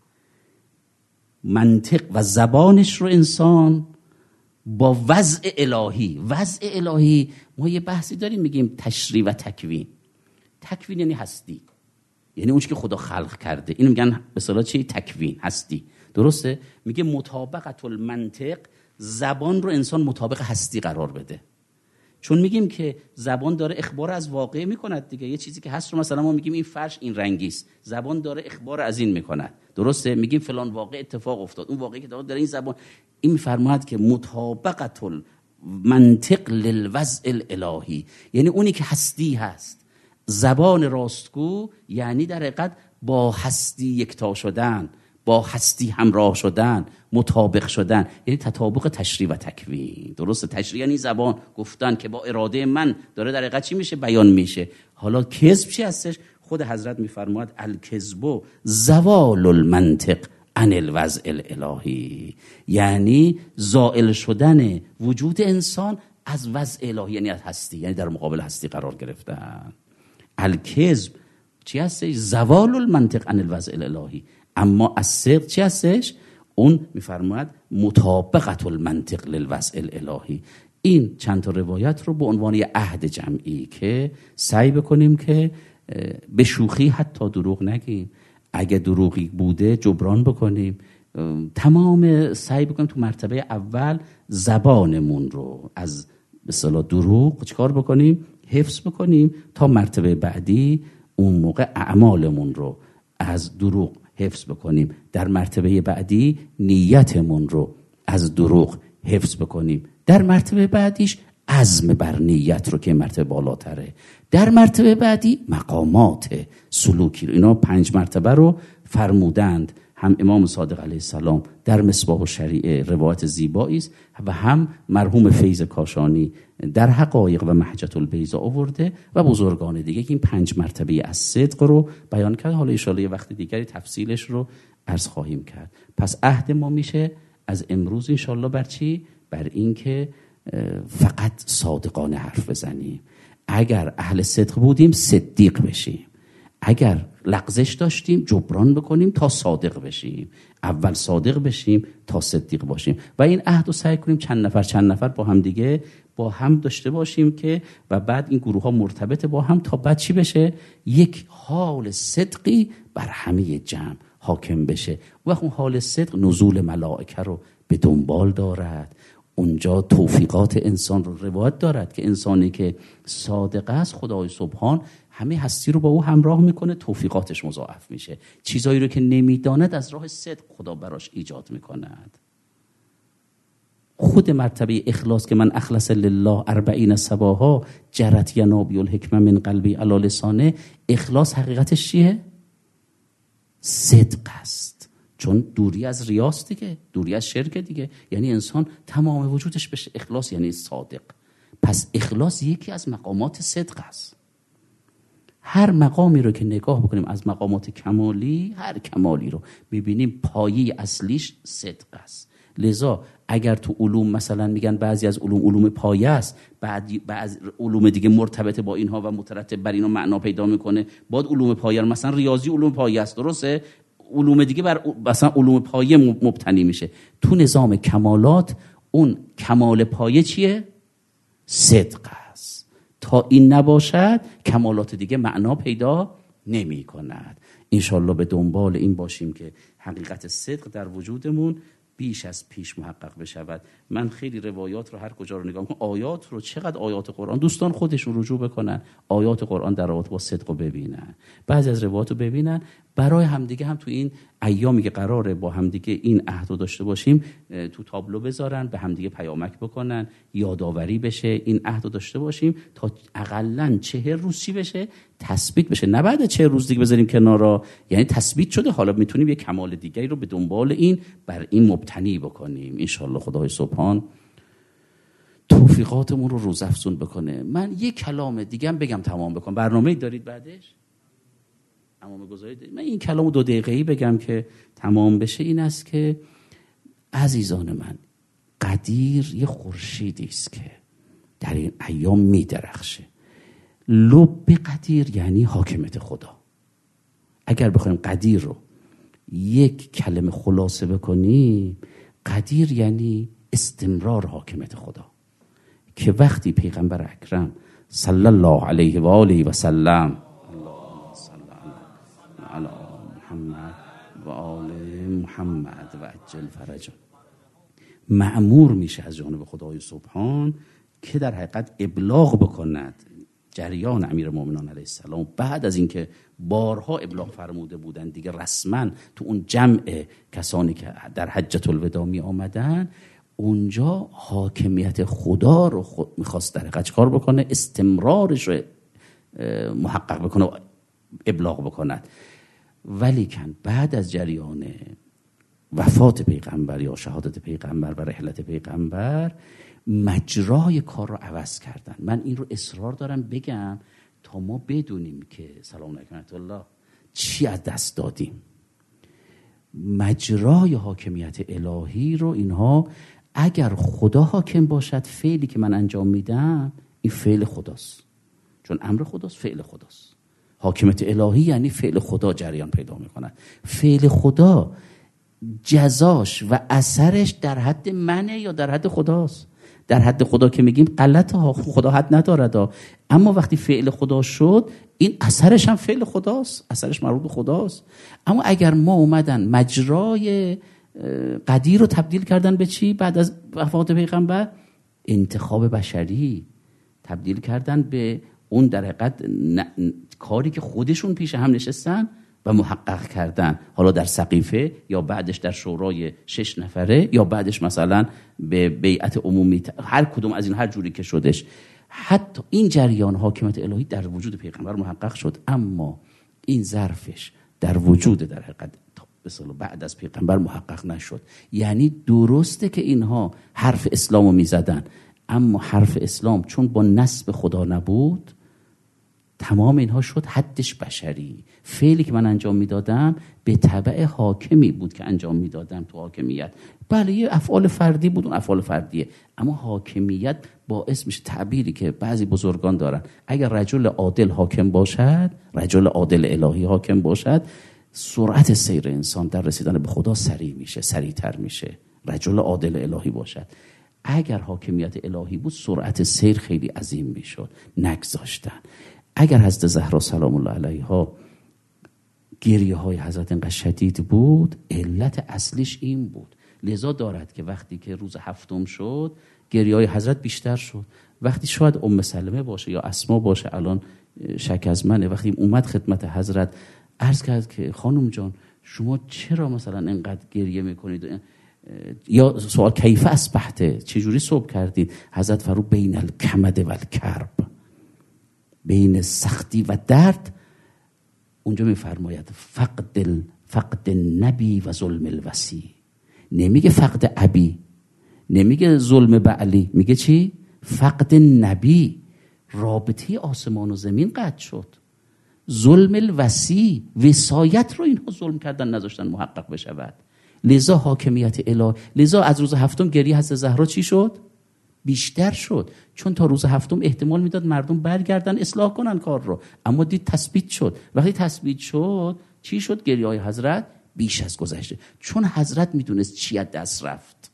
منطق و زبانش رو انسان با وضع الهی. وضع الهی ما یه بحثی داریم میگیم تشریع و تکوین. تکوین یعنی هستی، یعنی اون چیزی که خدا خلق کرده، اینو میگن به اصطلاح چی؟ تکوین، هستی. درسته؟ میگه مطابقت المنطق، زبان رو انسان مطابق هستی قرار بده. چون میگیم که زبان داره اخبار از واقع میکند دیگه. یه چیزی که هست رو مثلا ما میگیم این فرش این رنگی است، زبان داره اخبار از این میکند. درسته؟ میگیم فلان واقع اتفاق افتاد، اون واقعی که داره این زبان این میفرماید که مطابقت المنطق للوضع الالهی، یعنی اونی که هستی هست. زبان راستگو یعنی در حقیقت با هستی یکتا شدن، با هستی همراه شدن، مطابق شدن، یعنی تطابق تشریع و تکوین. درسته؟ تشریع یعنی زبان گفتن که با اراده من داره در حقیقت چی میشه؟ بیان میشه. حالا کذب چی هستش؟ خود حضرت میفرماید الکذب زوال المنطق عن الوضع الالهی، یعنی زائل شدن وجود انسان از وضع الهی، یعنی از هستی، یعنی در مقابل هستی قرار گرفتن. الکذب چی هستش؟ زوال المنطق عن الوضع الالهی. اما الصدق چی هستش؟ اون میفرماید مطابقت المنطق للوضع الالهی. این چند تا روایت رو به عنوان یه عهد جمعی که سعی بکنیم که به شوخی حتی دروغ نگیم، اگه دروغی بوده جبران بکنیم، تمام سعی بکنیم تو مرتبه اول زبانمون رو از به اصطلاح دروغ چیکار بکنیم؟ حفظ بکنیم، تا مرتبه بعدی اون موقع اعمالمون رو از دروغ حفظ بکنیم، در مرتبه بعدی نیتمون رو از دروغ حفظ بکنیم، در مرتبه بعدیش عزم بر نیت رو که مرتبه بالاتره، در مرتبه بعدی مقامات سلوکی رو. اینا 5 مرتبه رو فرمودند. هم امام صادق علیه السلام در مصباح الشریعه روایت زیبایی است و هم مرحوم فیض کاشانی در حقایق و محجة البیضاء آورده و بزرگان دیگه که این 5 مرتبه از صدق رو بیان کرد. حالا ان شاءالله یه وقت دیگری تفصیلش رو عرض خواهیم کرد. پس عهد ما میشه از امروز ان شاءالله بر چی؟ بر این که فقط صادقانه حرف بزنیم. اگر اهل صدق بودیم صدیق بشیم، اگر لغزش داشتیم جبران بکنیم تا صادق بشیم. اول صادق بشیم تا صدیق باشیم و این عهد رو سعی کنیم چند نفر با هم دیگه با هم داشته باشیم که و بعد این گروه ها مرتبط با هم تا بعد چی بشه؟ یک حال صدقی بر همه جمع حاکم بشه. و اون حال صدق نزول ملائکه رو به دنبال دارد. اونجا توفیقات انسان رو روایت دارد که انسانی که صادق است خدای سبحان همه هستی رو با او همراه میکنه، توفیقاتش مضاعف میشه. چیزایی رو که نمیداند از راه صدق خدا براش ایجاد میکند. خود مرتبه اخلاص که من اخلص لله 40 صباحا جرت ینابی الحکمه من قلبی علی لسانه، اخلاص حقیقتش چیه؟ صدق است. چون دوری از ریاست دیگه، دوری از شرک دیگه، یعنی انسان تمام وجودش بشه اخلاص، یعنی صادق. پس اخلاص یکی از مقامات صدق است. هر مقامی رو که نگاه بکنیم از مقامات کمالی، هر کمالی رو ببینیم پایه اصلیش صدق است. لذا اگر تو علوم مثلا میگن بعضی از علوم پایه است، بعضی علوم دیگه مرتبط با اینها و مترتب بر اینا معنا پیدا میکنه، بعد علوم پایه مثلا ریاضی علوم پایه است، درسته؟ علوم دیگه بر مثلا علوم پایه مبتنی میشه. تو نظام کمالات اون کمال پایه چیه؟ صدق است. تا این نباشد کمالات دیگه معنا پیدا نمی کند. انشالله به دنبال این باشیم که حقیقت صدق در وجودمون بیش از پیش محقق بشود. من خیلی روایات رو هر کجا رو نگاه میکنم، آیات رو، چقدر آیات قرآن، دوستان خودشون رجوع بکنن آیات قرآن در رابطه با صدق رو ببینن، بعضی از روایات رو ببینن، برای همدیگه هم تو این ایامی که قراره با همدیگه این عهد رو داشته باشیم تو تابلو بذارن، به همدیگه پیامک بکنن، یادآوری بشه این عهد رو داشته باشیم تا حداقل 40 روز چی بشه؟ تثبیت بشه. نه بعد 40 روز دیگه بذاریم کنارا، یعنی تثبیت شده، حالا میتونیم یه کمال دیگری رو به دنبال این بر این مبتنی بکنیم. ان شاء الله خدای سبحان توفیقاتمون رو روزافزون بکنه. من یک کلام دیگه هم بگم تمام بکنم. برنامه‌ای دارید بعدش؟ تمام گذارید. من این کلامو 2 دقیقه‌ای بگم که تمام بشه. این است که عزیزان من، قدیر یه خورشیدی است که در این ایام میدرخشه. لب قدیر یعنی حاکمیت خدا. اگر بخوایم قدیر رو یک کلمه خلاصه بکنیم، قدیر یعنی استمرار حاکمیت خدا، که وقتی پیغمبر اکرم صلی الله علیه و آله و سلم اللهم صل علی محمد و آل محمد و عجل فرجه مأمور میشه از جانب خدای سبحان که در حقیقت ابلاغ بکند جریان امیرالمومنین علیه السلام. بعد از اینکه بارها ابلاغ فرموده بودن دیگه، رسما تو اون جمع کسانی که در حجة الوداع می آمدن، اونجا حاکمیت خدا رو میخواست در حقیقت کار بکنه، استمرارش رو محقق بکنه و ابلاغ بکند. ولیکن بعد از جریان وفات پیغمبر یا شهادت پیغمبر و رحلت پیغمبر، مجرای کار رو عوض کردن. من این رو اصرار دارم بگم تا ما بدونیم که سلام علیکم ورحمة الله چی از دست دادیم. مجرای حاکمیت الهی رو اینها، اگر خدا حاکم باشد، فعلی که من انجام میدم این فعل خداست، چون امر خداست، فعل خداست. حاکمیت الهی یعنی فعل خدا جریان پیدا میکند. فعل خدا جزاش و اثرش در حد منه یا در حد خداست؟ در حد خدا که میگیم غلطه ها، خدا حد ندارد ها. اما وقتی فعل خدا شد، این اثرش هم فعل خداست، اثرش مربوط به خداست. اما اگر ما اومدن مجرای قدیر رو تبدیل کردن به چی؟ بعد از وفات پیغمبر انتخاب بشری تبدیل کردن به اون در حقیقت کاری که خودشون پیش هم نشستن و محقق کردن، حالا در سقیفه یا بعدش در شورای 6 نفره یا بعدش مثلا به بیعت عمومی، هر کدوم از این هر جوری که شدش. حتی این جریان حاکمیت الهی در وجود پیغمبر محقق شد، اما این ظرفش در وجود در حقیقت بعد از پیغمبر محقق نشد. یعنی درسته که اینها حرف اسلامو میزدن، اما حرف اسلام چون با نسب خدا نبود، تمام اینها شد حدش بشری. فعلی که من انجام میدادم به تبع حاکمی بود که انجام میدادم تو حاکمیت. بله یه افعال فردی بود، اون افعال فردیه، اما حاکمیت باعث میشه، تعبیری که بعضی بزرگان دارن، اگر رجل عادل حاکم باشد، رجل عادل الهی حاکم باشد، سرعت سیر انسان در رسیدن به خدا سریع میشه، سریعتر میشه. رجل عادل الهی باشد. اگر حاکمیت الهی بود، سرعت سیر خیلی عظیم میشد، نگذاشتن. اگر حضرت زهرا سلام الله علیها گریه های حضرت انقدر شدید بود، علت اصلیش این بود. لذا دارد که وقتی که روز 7 شد، گریه های حضرت بیشتر شد. وقتی شاید ام سلمه باشه یا اسما باشه، الان شک از منه، وقتی اومد خدمت حضرت عرض کرد که خانم جان شما چرا مثلا انقدر گریه میکنید، یا سوال کیف اصبحته، چجوری صبح کردید؟ حضرت فرمود بین الکمد و الکرب، بین سختی و درد. اونجا میفرماید فقد النبی و ظلم الوسی. نمیگه فقد ابی، نمیگه ظلم بعلی، میگه چی؟ فقد نبی. رابطه آسمان و زمین قطع شد. ظلم الوسی، وصایت رو اینها ظلم کردن، نذاشتن محقق بشود. لذا حاکمیت الهی، لذا از روز 7 گریه حضرت زهرا چی شد؟ بیشتر شد، چون تا روز 7 احتمال میداد مردم برگردن اصلاح کنن کار رو، اما دید تثبیت شد. وقتی تثبیت شد چی شد؟ گریه های حضرت بیش از گذشته، چون حضرت میدونست چی از دست رفت.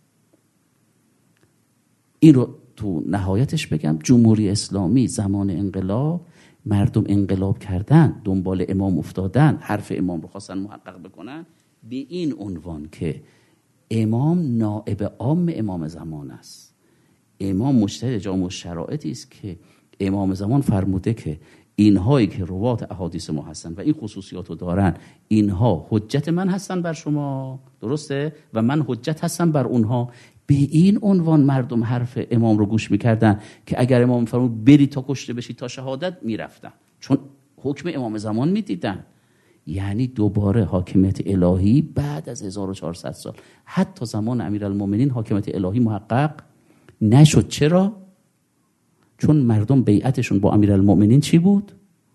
این رو تو نهایتش بگم، جمهوری اسلامی زمان انقلاب، مردم انقلاب کردن، دنبال امام افتادن، حرف امام رو خواستن محقق بکنن به این عنوان که امام نائب عام امام زمان است. امام مجتهد جامع الشرائطی است که امام زمان فرموده که اینهایی که روات احادیث ما هستن و این خصوصیات رو دارن، اینها حجت من هستن بر شما، درسته؟ و من حجت هستم بر اونها. به این عنوان مردم حرف امام رو گوش میکردن که اگر امام فرمود بری تا کشته بشی تا شهادت، میرفتن، چون حکم امام زمان میدیدن. یعنی دوباره حاکمیت الهی بعد از 1400 سال، حتی زمان امیرالمومنین حاکمیت الهی محقق نشد. چرا؟ چون مردم بیعتشون با امیرالمؤمنین چی بود؟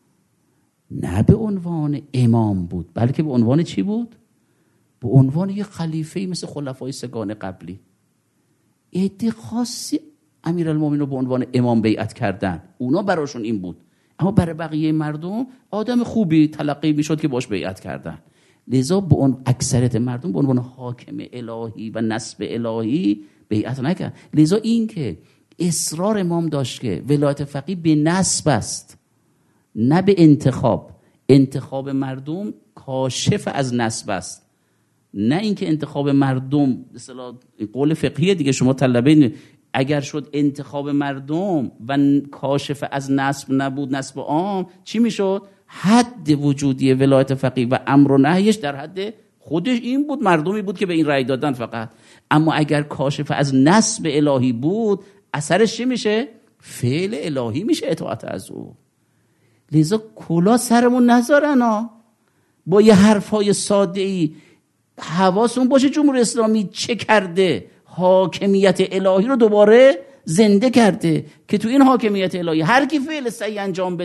نه به عنوان امام بود، بلکه به عنوان چی بود؟ به عنوان یه خلیفه‌ای مثل خلفای سگان قبلی. عده خاصی امیرالمؤمنین رو به عنوان امام بیعت کردن، اونا براشون این بود، اما برای بقیه مردم آدم خوبی تلقی میشد که باش بیعت کردن. لذا به اون اکثریت مردم به عنوان حاکم الهی و نصب الهی بیعت نکرد. لذا این که اصرار امام داشت که ولایت فقیه به نصب است نه به انتخاب مردم کاشف از نصب است، نه اینکه انتخاب مردم مثلا قول فقهی دیگه شما طلبه اگر شد انتخاب مردم و کاشف از نصب نبود، نصب عام، چی میشد؟ حد وجودی ولایت فقیه و امر و نهیش در حد خودش این بود، مردمی بود که به این رأی دادن فقط. اما اگر کاشف از نصب الهی بود، اثرش چی میشه؟ فعل الهی میشه، اطاعت از او. لذا کلا سرمون نذارن با یه حرفای ساده ای. حواسون باشه جمهوری اسلامی چه کرده؟ حاکمیت الهی رو دوباره زنده کرده که تو این حاکمیت الهی هر کی فعل صحیح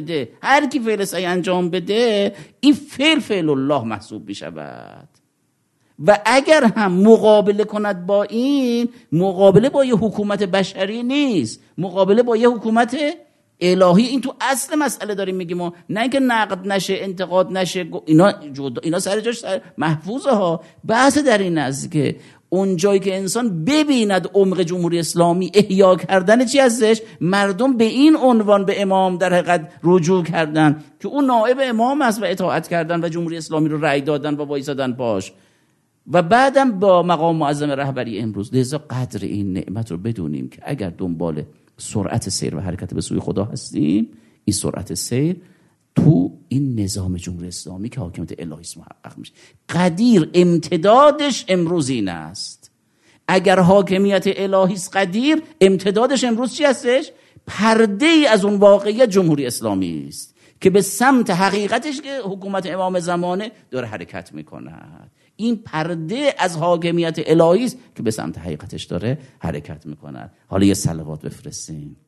انجام بده این فعل الله محسوب بشود. و اگر هم مقابله کند با این، مقابله با یه حکومت بشری نیست، مقابله با یه حکومت الهی. این تو اصل مسئله داریم میگیم، نه اینکه نقد نشه، انتقاد نشه، اینا سر جاش محفوظه ها. بحث در این است که اون جایی که انسان ببیند عمق جمهوری اسلامی احیا کردن چی هستش، مردم به این عنوان به امام در حقیقت رجوع کردن که اون نائب امام است و اطاعت کردن و جمهوری اسلامی رو رأی دادن و وایسادن باش، و بعدم با مقام معظم رهبری امروز. لذا قدر این نعمت رو بدونیم که اگر دنبال سرعت سیر و حرکت به سوی خدا هستیم، این سرعت سیر تو این نظام جمهوری اسلامی که حاکمیت الهی است محقق میشه. قدیر امتدادش امروز این است. اگر حاکمیت الهی است قدیر، امتدادش امروز چی هستش؟ پرده ای از اون واقعیت جمهوری اسلامی است که به سمت حقیقتش که حکومت امام زمانه داره حرکت میکند. این پرده از حاکمیت الهی است که به سمت حقیقتش داره حرکت میکند. حالا یه صلوات بفرستیم.